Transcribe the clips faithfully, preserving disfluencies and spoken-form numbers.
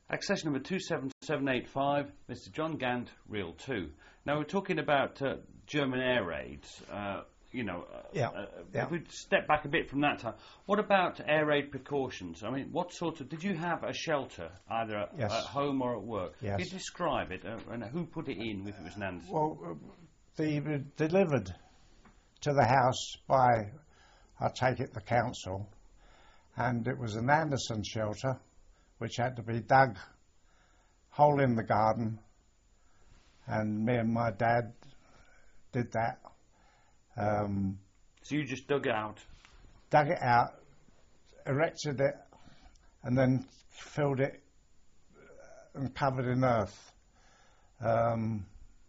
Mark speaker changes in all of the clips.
Speaker 1: Access number two seven seven eight five, Mister John Gant, Reel two. Now we're talking about uh, German air raids. Uh, you know, uh,
Speaker 2: yeah.
Speaker 1: uh,
Speaker 2: yeah.
Speaker 1: if we step back a bit from that time, what about air raid precautions? I mean, what sort of, did you have a shelter either at,
Speaker 2: yes.
Speaker 1: at home or at work?
Speaker 2: Yes.
Speaker 1: Can you describe it uh, and who put it in if it was an Anderson?
Speaker 2: Well, uh, the uh, delivered to the house by, I take it, the council, and it was an Anderson shelter, which had to be dug, hole in the garden, and me and my dad did that. Um,
Speaker 1: so you just dug it out?
Speaker 2: Dug it out, erected it, and then filled it and covered in earth. Um,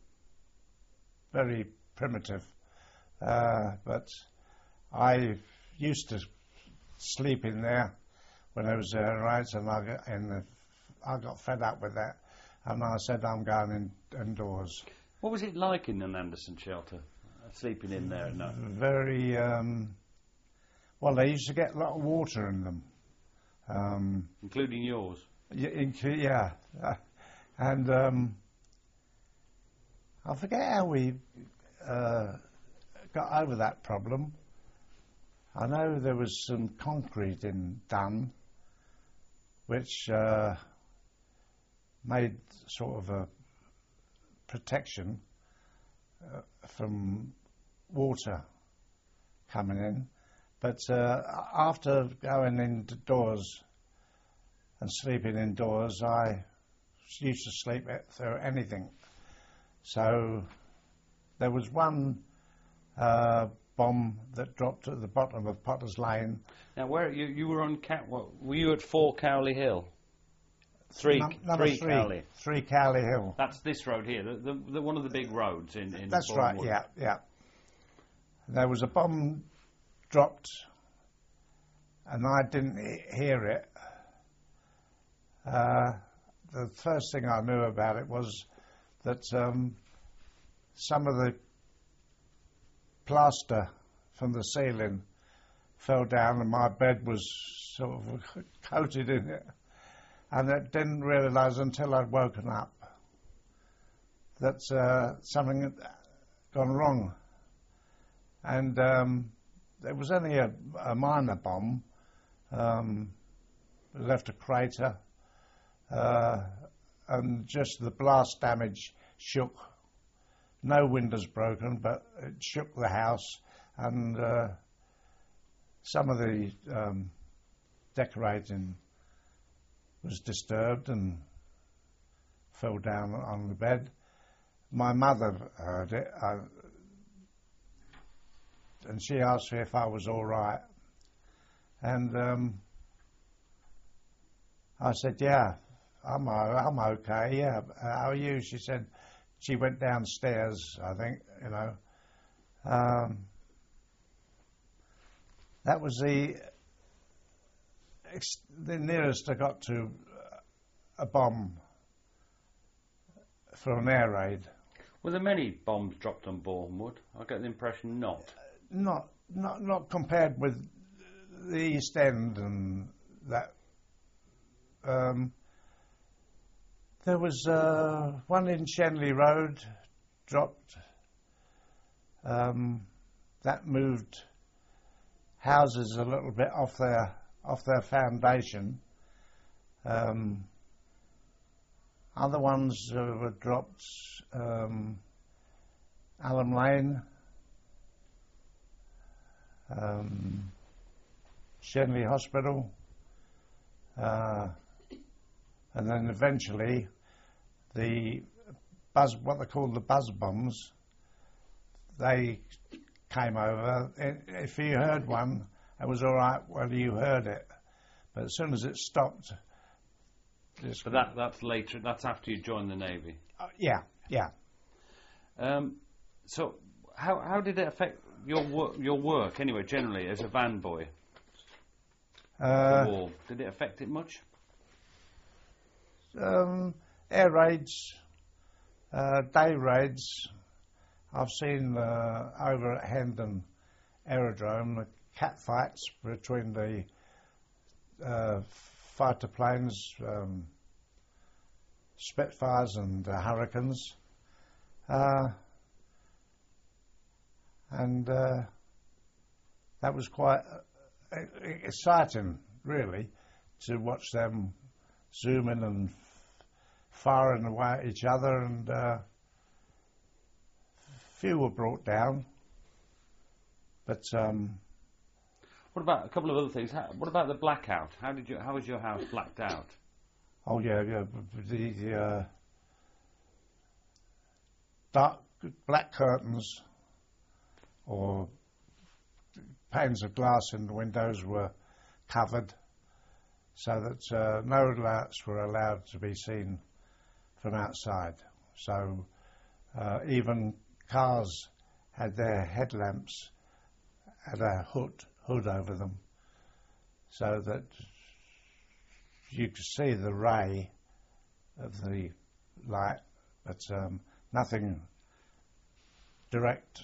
Speaker 2: very primitive. Uh, but I used to sleep in there when I was there, right, and I got, and the, I got fed up with that, and I said I'm going in, indoors.
Speaker 1: What was it like in an Anderson shelter, uh, sleeping in there at night?
Speaker 2: Very, um, well, they used to get a lot of water in them. Um,
Speaker 1: Including yours?
Speaker 2: Yeah, yeah. Uh, and um, I forget how we uh, got over that problem. I know there was some concrete in done, which uh, made sort of a protection uh, from water coming in. But uh, after going indoors and sleeping indoors, I used to sleep through anything. So there was one uh, bomb that dropped at the bottom of Potter's Lane.
Speaker 1: Now, where you you were on? Ca what, were you at four Cowley Hill? Three,
Speaker 2: Num number
Speaker 1: three,
Speaker 2: three
Speaker 1: Cowley.
Speaker 2: Three Cowley Hill.
Speaker 1: That's this road here, the, the, the one of the big roads in. in
Speaker 2: That's
Speaker 1: Bournemouth.
Speaker 2: right. Yeah, yeah. There was a bomb dropped, and I didn't he hear it. Uh, the first thing I knew about it was that um, some of the plaster from the ceiling fell down and my bed was sort of coated in it. And I didn't realise until I'd woken up that uh, something had gone wrong. And um, it was only a, a minor bomb. Um, it left a crater. Uh, and just the blast damage shook. No windows broken, but it shook the house, and uh, some of the um, decorating was disturbed and fell down on the bed. My mother heard it, uh, and she asked me if I was all right, and um, I said, yeah, I'm, I'm okay, yeah. How are you? She said, she went downstairs, I think, you know. Um, that was the, the nearest I got to a bomb for an air raid.
Speaker 1: Were there many bombs dropped on Bournemouth? I get the impression not.
Speaker 2: Not, not, not compared with the East End and that. Um, There was uh, one in Shenley Road dropped. Um, that moved houses a little bit off their off their foundation. Um, other ones uh, were dropped. Um, Allam Lane, um, Shenley Hospital, uh, and then eventually the buzz, what they call the buzz bombs, they came over. If you heard one, it was all right whether you heard it, but as soon as it stopped.
Speaker 1: But that that's later. That's after you joined the Navy.
Speaker 2: Uh, yeah, yeah.
Speaker 1: Um, so how how did it affect your work? Your work anyway, generally as a van boy.
Speaker 2: Uh,
Speaker 1: the war. Did it affect it much?
Speaker 2: Um, air raids, uh, day raids. I've seen uh, over at Hendon Aerodrome the cat fights between the uh, fighter planes, um, Spitfires and uh, Hurricanes. Uh, and uh, that was quite uh, exciting, really, to watch them zooming and firing away at each other, and uh, few were brought down. But um,
Speaker 1: what about a couple of other things? How, what about the blackout? How did you? How was your house blacked out?
Speaker 2: Oh yeah, yeah. The, the uh, dark black curtains or panes of glass in the windows were covered, so that uh, no lights were allowed to be seen from outside. So uh, even cars had their headlamps had a hood hood over them, so that you could see the ray of the light, but um, nothing direct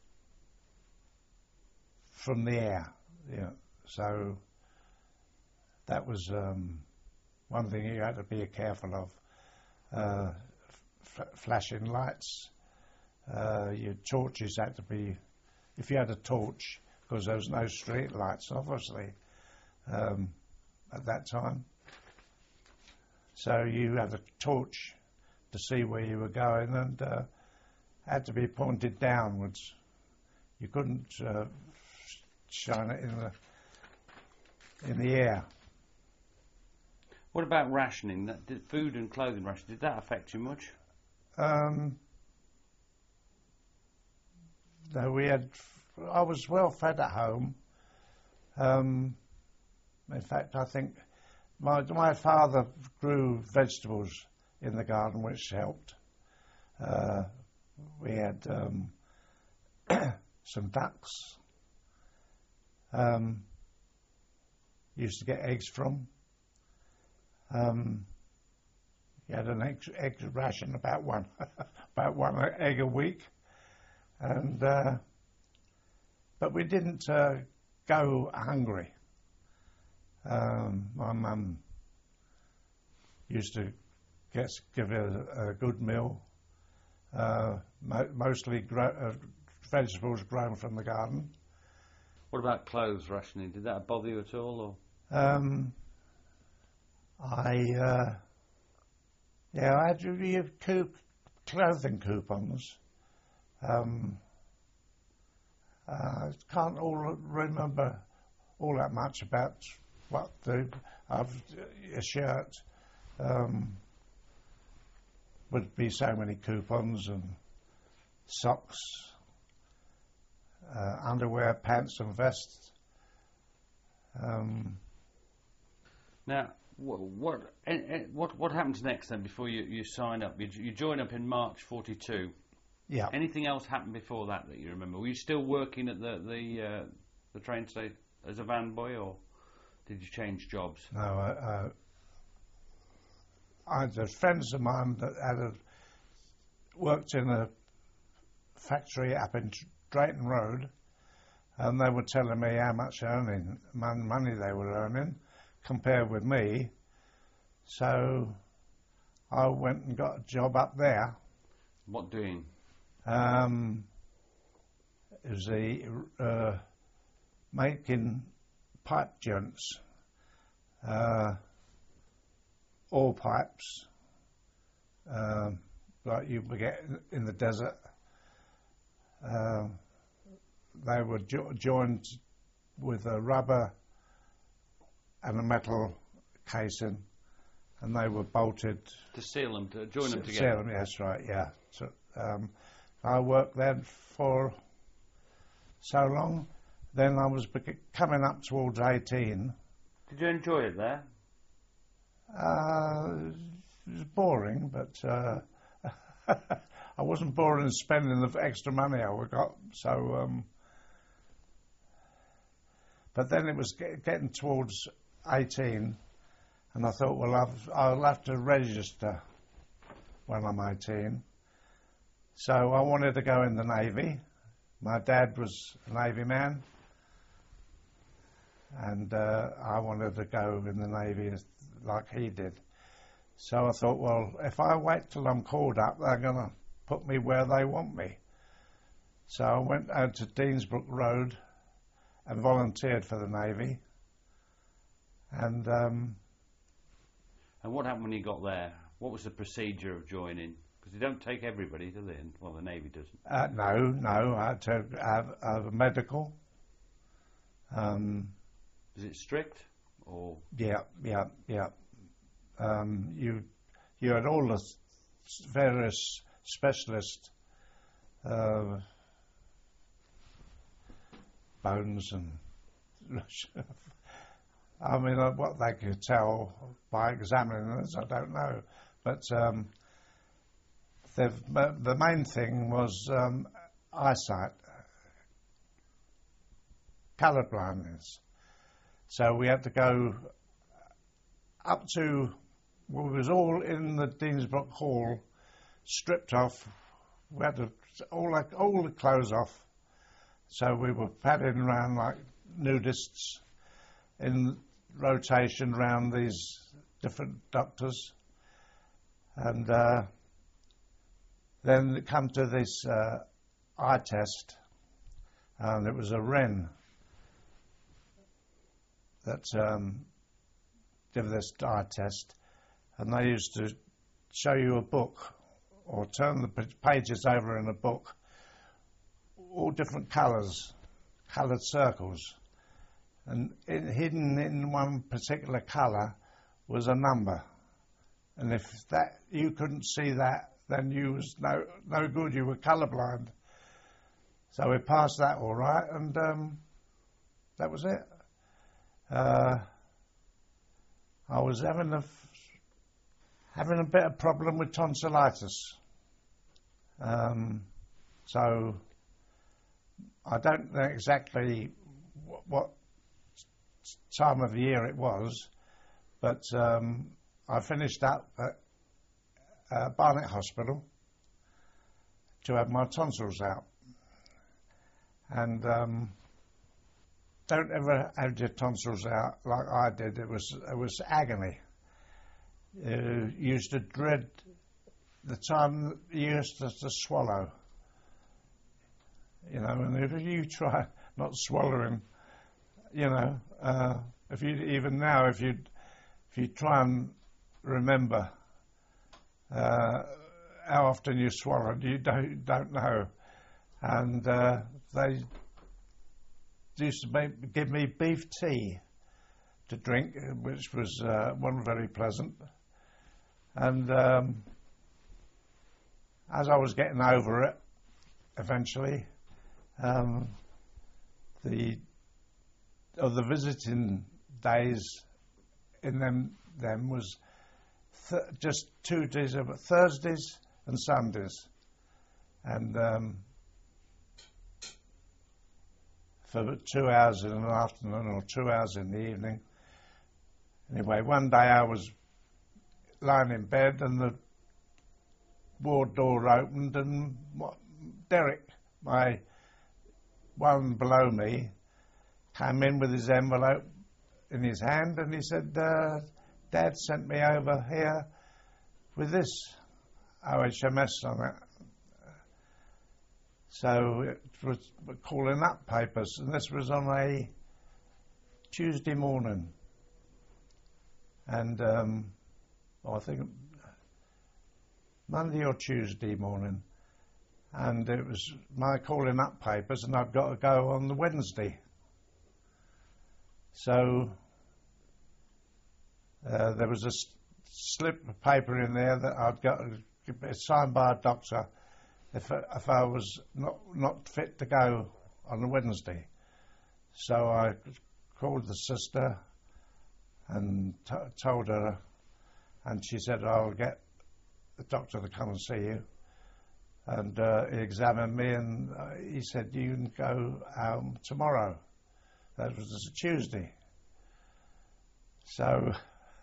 Speaker 2: from the air. You know. So that was um, one thing you had to be careful of. Uh, f- flashing lights, uh, your torches had to be, if you had a torch, because there was no street lights, obviously, um, at that time. So you had a torch to see where you were going, and uh, had to be pointed downwards. You couldn't uh, shine it in the in the air.
Speaker 1: What about rationing? That, did food and clothing ration, did that affect you much?
Speaker 2: Um, no, we had. I was well fed at home. Um, in fact, I think my my father grew vegetables in the garden, which helped. Uh, we had um, some ducks. Um, used to get eggs from. Um, you had an egg, egg ration, about one, about one egg a week, and uh, but we didn't uh, go hungry. Um, my mum used to get give her a, a good meal, uh, mo- mostly gro- uh, vegetables grown from the garden.
Speaker 1: What about clothes rationing? Did that bother you at all, or?
Speaker 2: Um, I, uh, yeah, I had to use coup- clothing coupons. Um, I can't all remember all that much about what the I've, a shirt um, would be so many coupons, and socks, uh, underwear, pants, and vests. Um,
Speaker 1: now. What what, what what happens next then before you, you sign up? You, you join up in March forty-two.
Speaker 2: Yeah.
Speaker 1: Anything else happened before that that you remember? Were you still working at the the uh, the train station as a van boy, or did you change jobs?
Speaker 2: No, uh, I had friends of mine that had a, worked in a factory up in Drayton Road, and they were telling me how much earning money they were earning compared with me, so I went and got a job up there.
Speaker 1: What doing?
Speaker 2: Um, it was a uh, making pipe joints, uh, all pipes, uh, like you would get in the desert. Uh, they were jo- joined with a rubber and a metal casing, and they were bolted
Speaker 1: to seal them, to join them
Speaker 2: s-
Speaker 1: together.
Speaker 2: Seal them, yes, right, yeah. So um, I worked there for so long. Then I was bec- coming up towards eighteen.
Speaker 1: Did you enjoy it there?
Speaker 2: Uh, it was boring, but uh, I wasn't bored in spending the extra money I got. So, um, but then it was get, getting towards eighteen, and I thought, well, I've, I'll have to register when I'm eighteen. So I wanted to go in the Navy. My dad was a Navy man, and uh, I wanted to go in the Navy as, like he did. So I thought, well, if I wait till I'm called up, they're going to put me where they want me. So I went out to Deansbrook Road and volunteered for the Navy. And um,
Speaker 1: and what happened when you got there? What was the procedure of joining? Because they don't take everybody, do they? And, well, the Navy doesn't.
Speaker 2: Uh, no, no. I had to have, have a medical. Um,
Speaker 1: Is it strict? Or
Speaker 2: yeah, yeah, yeah. Um, you you had all the various specialist uh, bones and I mean uh, what they could tell by examining us, I don't know, but um, the the main thing was um, eyesight, colour blindness. So we had to go up to, well, it was all in the Deansbrook Hall, stripped off. We had to, all, like, all the clothes off. So we were padding around like nudists in rotation around these different doctors. And uh, then it come to this uh, eye test, and it was a Wren that um, did this eye test, and they used to show you a book or turn the pages over in a book, all different colours, coloured circles, and in, hidden in one particular colour was a number, and if that you couldn't see that, then you was no no good. You were colourblind. So we passed that all right, and um, that was it. Uh, I was having a f- having a bit of problem with tonsillitis. Um, so I don't know exactly what, what time of year it was, but um, I finished up at uh, Barnet Hospital to have my tonsils out. And um, don't ever have your tonsils out like I did. It was it was agony. You used to dread the time you used to, to swallow. You know, and if you try not swallowing, you know, uh, if you even now, if you if you try and remember uh, how often you swallowed, you don't don't know, and uh, they used to make, give me beef tea to drink, which was uh, wasn't very pleasant. And um, as I was getting over it, eventually, um, the of the visiting days in them them was th- just two days of Thursdays and Sundays, and um, for two hours in the afternoon or two hours in the evening. Anyway, one day I was lying in bed and the ward door opened, and what, Derek, my one below me, came in with his envelope in his hand, and he said, uh, Dad sent me over here with this O H M S on it. So it was calling up papers, and this was on a Tuesday morning. And um, I think Monday or Tuesday morning. And it was my calling up papers, and I've got to go on the Wednesday. So uh, there was a s- slip of paper in there that I'd got to be signed by a doctor if if I was not not fit to go on the Wednesday. So I called the sister and t- told her, and she said, I'll get the doctor to come and see you. And uh, he examined me, and uh, he said, you can go um, tomorrow. That was a Tuesday. So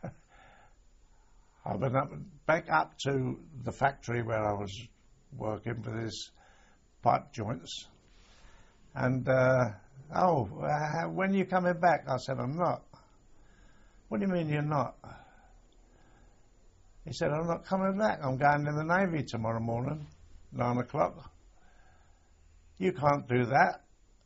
Speaker 2: I went up, back up to the factory where I was working for these pipe joints. And, uh, oh, uh, when are you coming back? I said, I'm not. What do you mean you're not? He said, I'm not coming back. I'm going in the Navy tomorrow morning, nine o'clock. You can't do that.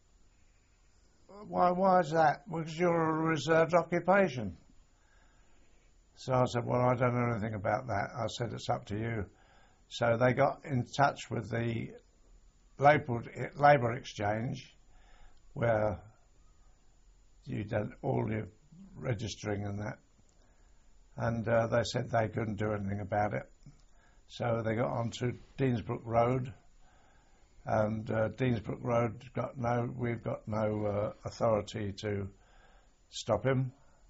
Speaker 2: Why, why is that? Because you're a reserved occupation. So I said, well, I don't know anything about that. I said, it's up to you. So they got in touch with the Labour, Labour Exchange, where you did all your registering and that. And uh, they said they couldn't do anything about it. So they got onto Deansbrook Road, and uh, Deansbrook Road got no, we've got no uh, authority to stop him.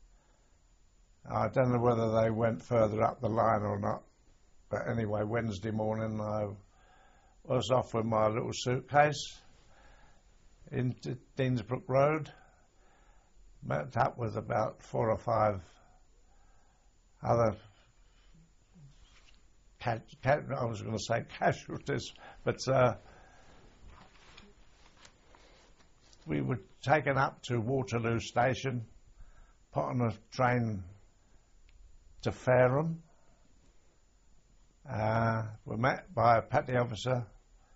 Speaker 2: I don't know whether they went further up the line or not, but anyway, Wednesday morning I was off with my little suitcase into Deansbrook Road, met up with about four or five other, ca- ca- I was going to say casualties, but uh, we were taken up to Waterloo Station, put on a train to Fareham. Uh, we met by a petty officer,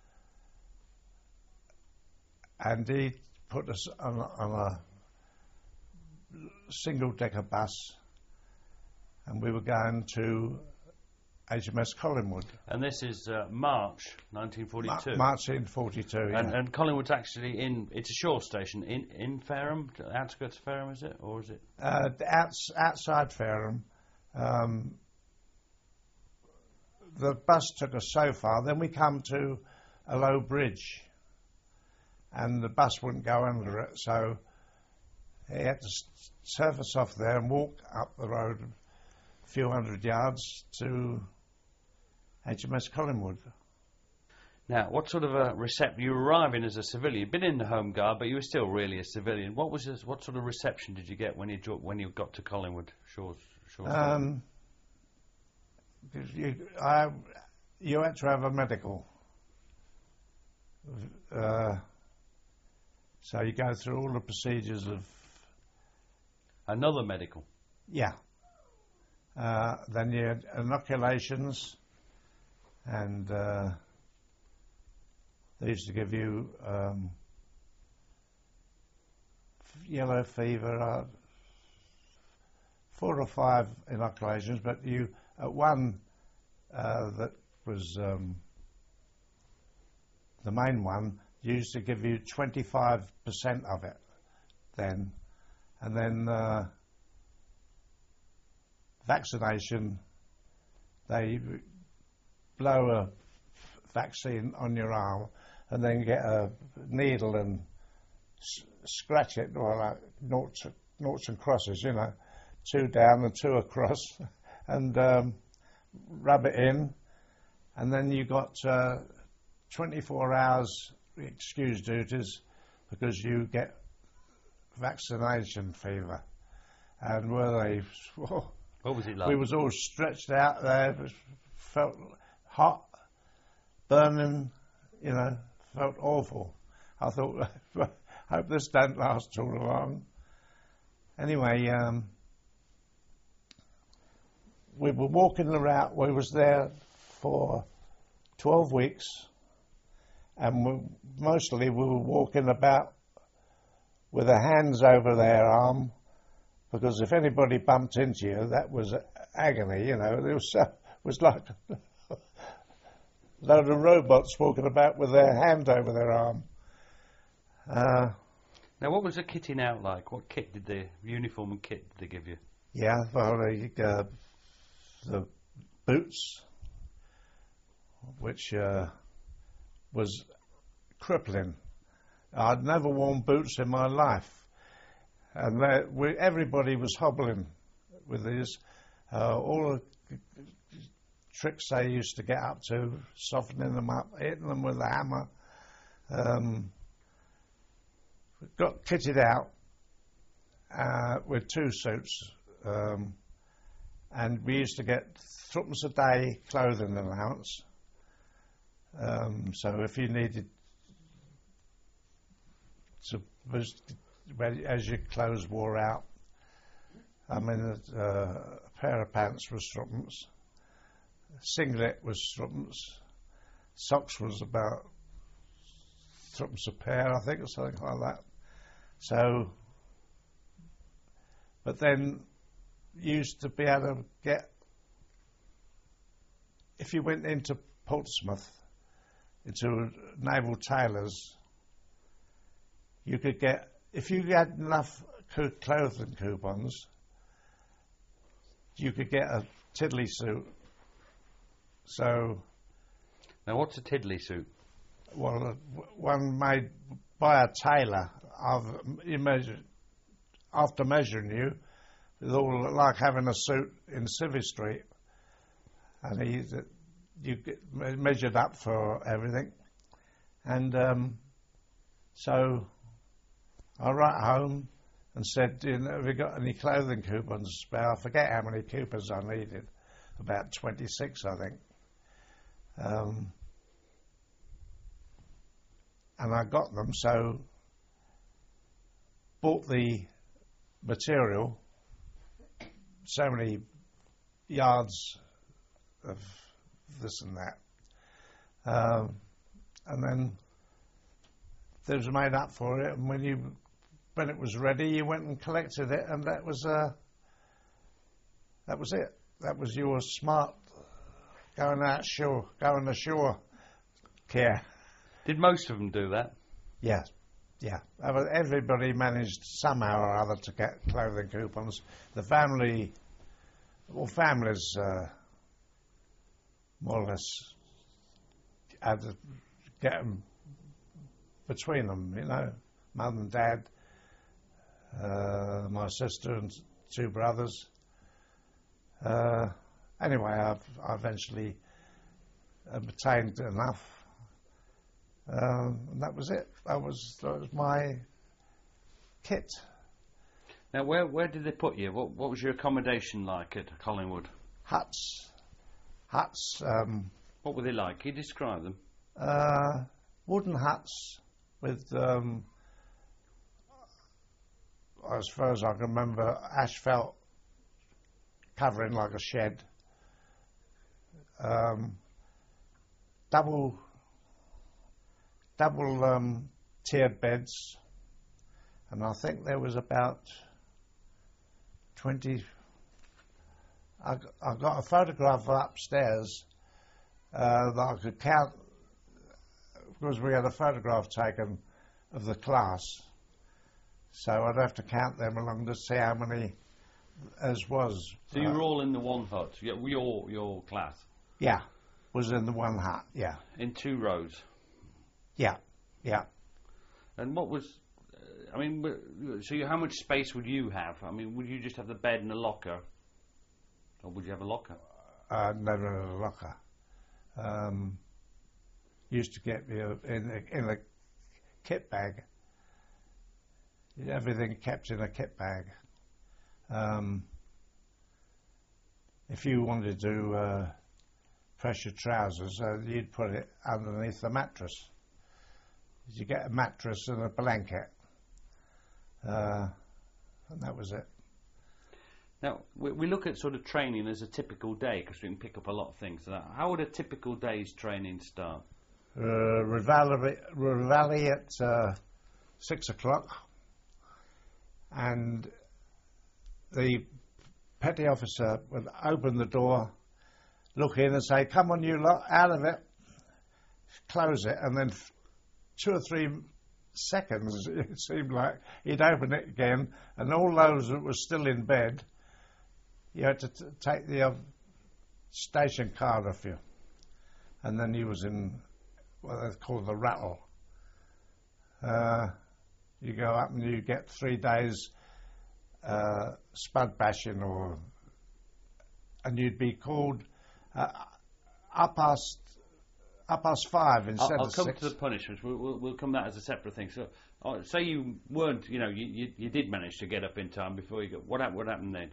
Speaker 2: and he put us on, on a single-decker bus, and we were going to H M S Collingwood.
Speaker 1: And this is uh, March nineteen forty-two.
Speaker 2: Ma- March nineteen forty-two,
Speaker 1: and,
Speaker 2: yeah.
Speaker 1: and Collingwood's actually in, it's a shore station in, in Fareham, outskirts of Fareham, is it? Or is it?
Speaker 2: Uh, outs, outside Fareham. Um, the bus took us so far, then we come to a low bridge, and the bus wouldn't go under it, so he had to surf us off there and walk up the road a few hundred yards to H M S Collingwood.
Speaker 1: Now, what sort of a reception, you were arriving as a civilian, you'd been in the Home Guard, but you were still really a civilian. What was this, what sort of reception did you get when you dro- when you got to Collingwood Shores? Shores
Speaker 2: Um, you, I, you had to have a medical. Uh, so you go through all the procedures of...
Speaker 1: Another medical?
Speaker 2: Yeah. Uh, then you had inoculations, and uh, they used to give you um, yellow fever, uh, four or five inoculations, but you, at one uh, that was um, the main one, used to give you twenty-five percent of it then, and then uh, vaccination, they blow a vaccine on your arm and then get a needle and s- scratch it, or like noughts, noughts and crosses, you know, two down and two across, and um, rub it in, and then you got uh, twenty-four hours excuse duties because you get vaccination fever. And were they... Whoa,
Speaker 1: what was it like?
Speaker 2: we was all stretched out there, it was, felt hot, burning, you know, felt awful. I thought, I hope this don't last too long. Anyway, um, we were walking around, we was there for twelve weeks, and we, mostly we were walking about with our hands over their arm, because if anybody bumped into you, that was agony, you know. It was, uh, was like a load of robots walking about with their hand over their arm. Uh,
Speaker 1: now, what was the kitting out like? What kit did the uniform and kit did they give you?
Speaker 2: yeah, well, the, uh, the boots, which uh, was crippling. I'd never worn boots in my life. And they, we, everybody was hobbling with these. Uh, all the tricks they used to get up to, softening them up, hitting them with a hammer. Um, got kitted out uh, with two suits. Um, and we used to get threepence a day clothing allowance. Um, so if you needed to, as your clothes wore out, I mean, uh, a pair of pants was threepence. singlet was threepence, socks was about threepence a pair, I think, or something like that. So, but then you used to be able to get, if you went into Portsmouth, into naval tailors, you could get, if you had enough co- clothing coupons, you could get a tiddly suit. So,
Speaker 1: now what's a tiddly suit?
Speaker 2: well, uh, one made by a tailor, of, you measure, after measuring you, it's all like having a suit in Civvy Street, and he, you get measured up for everything, and um, so I wrote home and said, you know, have you got any clothing coupons spare? I forget how many coupons I needed, about twenty-six, I think. Um, and I got them, so bought the material, so many yards of this and that, um, and then they was made up for it, and when you when it was ready, you went and collected it, and that was uh, that was it. That was your smart going out shore, going ashore care.
Speaker 1: Did most of them do that?
Speaker 2: Yeah, yeah. Everybody managed somehow or other to get clothing coupons. The family, well, families uh, more or less had to get them between them, you know, mum and dad, uh, my sister and two brothers. Uh, anyway, I've, I eventually obtained enough. Um, and that was it. That was that was my kit.
Speaker 1: Now, where where did they put you? What what was your accommodation like at Collingwood?
Speaker 2: Huts, huts. Um,
Speaker 1: What were they like? Can you describe them?
Speaker 2: uh, wooden huts with, um, as far as I can remember, asphalt covering like a shed. Um, double. double um, tiered beds, and I think there was about twenty. I, g- I got a photograph upstairs uh, that I could count, because we had a photograph taken of the class, so I'd have to count them along to see how many as was.
Speaker 1: So you
Speaker 2: Uh,
Speaker 1: were all in the one hut, your your, your class,
Speaker 2: yeah, was in the one hut. Yeah,
Speaker 1: in two rows.
Speaker 2: yeah, yeah.
Speaker 1: And what was, uh, I mean, w- so you, how much space would you have? I mean, would you just have the bed and a locker? Or would you have a locker?
Speaker 2: Uh, never in a locker. Um, used to get me a, in a, in a kit bag. Everything kept in a kit bag. Um, if you wanted to uh, press your trousers, uh, you'd put it underneath the mattress. You get a mattress and a blanket, uh, and that was it.
Speaker 1: Now, we, we look at sort of training as a typical day, because we can pick up a lot of things. So how would a typical day's training start?
Speaker 2: Uh, Reveille, Reveille at uh, six o'clock, and the petty officer would open the door, look in and say, "Come on, you lot, out of it," close it, and then f- two or three seconds, it seemed like, he'd open it again, and all those that were still in bed, you had to t- take the uh, station card off you, and then you was in what they call the rattle. Uh, you go up and you get three days uh, spud bashing, or and you'd be called uh, up past up past five instead
Speaker 1: I'll, I'll
Speaker 2: of
Speaker 1: come
Speaker 2: six.
Speaker 1: to the punishments. We'll, we'll, we'll come to that as a separate thing. So, uh, say you weren't, you know, you, you, you did manage to get up in time before you go. What happened? What happened then?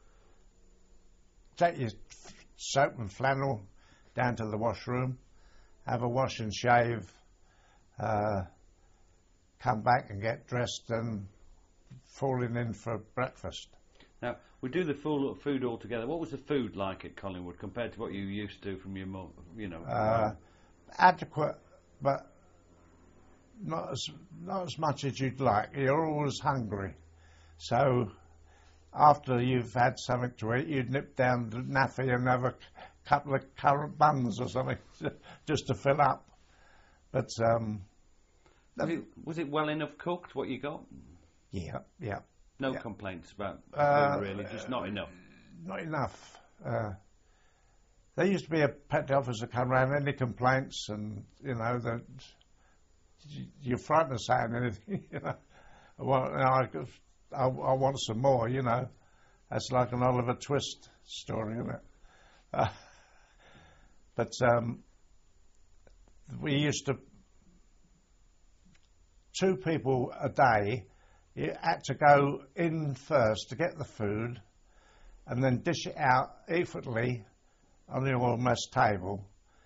Speaker 2: Take your soap and flannel down to the washroom, have a wash and shave, uh, come back and get dressed and falling in for breakfast.
Speaker 1: Now, We do the full food all together. What was the food like at Collingwood compared to what you used to from your mum? You know,
Speaker 2: Uh, adequate, but not as not as much as you'd like. You're always hungry, so after you've had something to eat, you'd nip down to Naffy and have a c- couple of currant buns or something just to fill up. But um,
Speaker 1: was it, was it well enough cooked? What you got?
Speaker 2: yeah, yeah,
Speaker 1: No
Speaker 2: Yeah.
Speaker 1: complaints about the
Speaker 2: Uh,
Speaker 1: food, really, just not enough.
Speaker 2: not enough. Uh, there used to be a petty officer come round, any complaints, and you know that y- you're frightened of saying anything. You know, well, you know, I, could- I, I want some more. You know, that's like an Oliver Twist story, isn't it? Uh, but um, we used to two people a day. You had to go in first to get the food, and then dish it out equally on your mess table,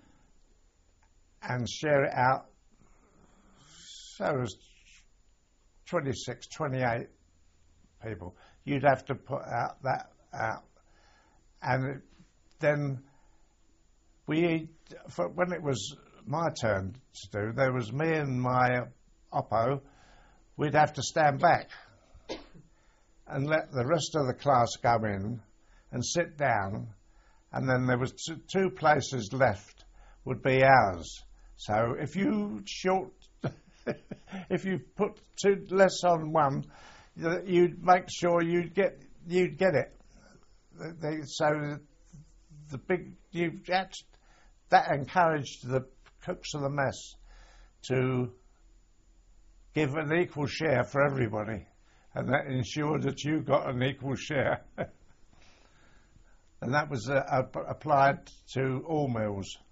Speaker 2: and share it out. So it was twenty-six, twenty-eight people. You'd have to put out that out, and it, then we, for, when it was my turn to do, there was me and my oppo. We'd have to stand back and let the rest of the class go in and sit down, and then there was t- two places left would be ours. So if you short, if you put two less on one, you- you'd make sure you'd get you'd get it. The- the- so the big you that that encouraged the cooks of the mess to give an equal share for everybody, and that ensured that you got an equal share. And that was uh, ap- applied to all meals.